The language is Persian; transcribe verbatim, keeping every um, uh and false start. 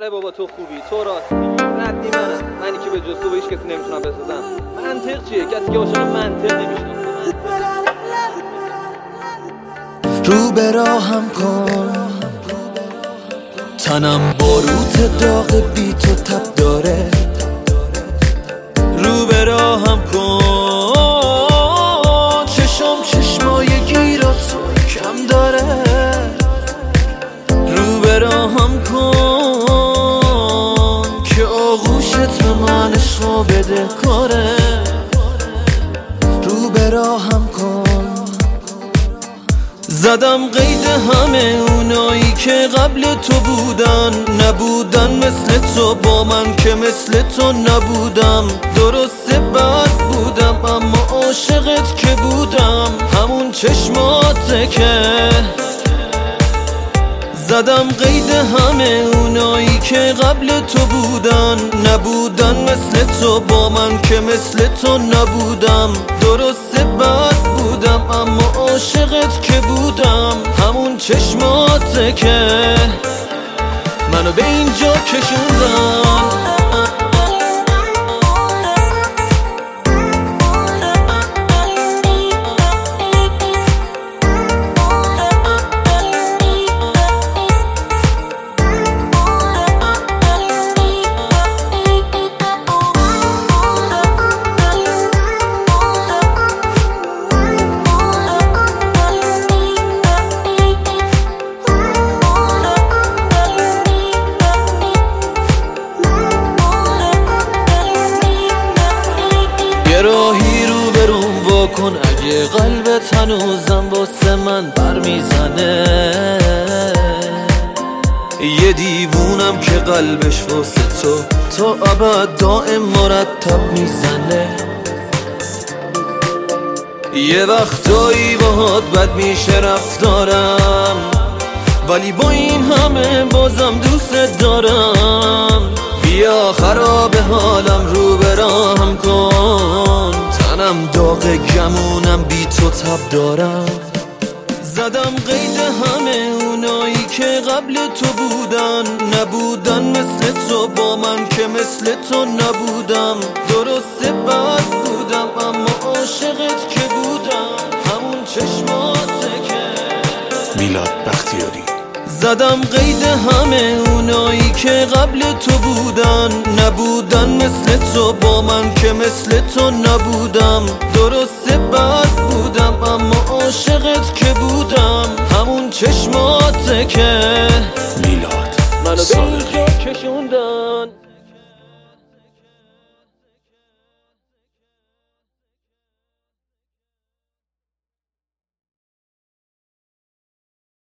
آره بابا تو خوبی، تو راستی، ردی منم، منی که به جز تو به هیچ کسی نمیتونم بسازم. منطق چیه؟ کسی که عاشق منطق نمیشناسه. رو به راهم کن، تنم باروت داغ بی تو تب داره. رو به راهم کن، چشم چشمای گیرات کم داره. رو به راهم کن که آغوشت به من عشقا بده کاره. رو به راهم کن، زدم قید همه اونایی که قبل تو بودن، نبودن مثل تو با من که مثل تو نبودم. درسته بد بودم اما عاشقت که بودم، همون چشماته که زدم قید همه اونایی که قبل تو بودن، نبودن مثل تو با من که مثل تو نبودم. درسته بد بودم اما عاشقت که بودم، همون چشماته که منو به اینجا کشوندن. یه راهی رو بروم واکن اگه قلبت هنوزم واسه من بر میزنه. یه دیوونم که قلبش واسه تو تا ابد دائم مرتب میزنه. یه وقتایی باهات بد میشه رفتارم، ولی با این همه بازم دوست دارم. بیا خراب حالم رو به راهم کن، تنم داغ گمونم بی تو تب دارم. زدم قید همه اونایی که قبل تو بودن، نبودن مثل تو با من که مثل تو نبودم. درسته بد بودم اما عاشقت که بودم، همون چشماته که میلاد بختیاری. زدم قید همه اونایی که قبل تو بودن، نبودن مثل تو با من که مثل تو نبودم. درسته بد بودم اما عاشقت که بودم، همون چشماته که میلاد منو به اینجا کشوندن.